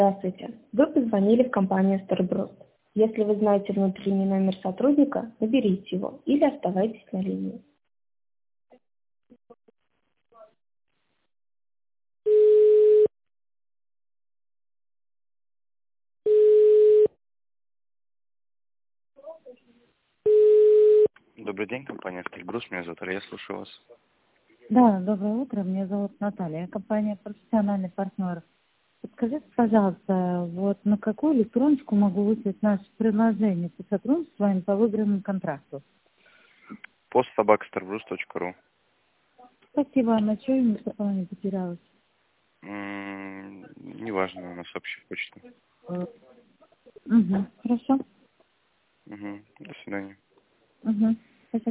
Здравствуйте. Вы позвонили в компанию Starbrust. Если вы знаете внутренний номер сотрудника, наберите его или оставайтесь на линии. Добрый день, компания «Стильбрус». Меня зовут Илья, я слушаю вас. Да, доброе утро. Меня зовут Наталья. Компания «Профессиональный партнер». Подскажите, пожалуйста, вот на какую электроночку могу выслать наше предложение по сотрудничеству с вами по выигранному контракту? post@starbrus.ru. Спасибо. На что я не потерялась? Неважно, у нас общая почта. Угу. Хорошо. До свидания. Угу.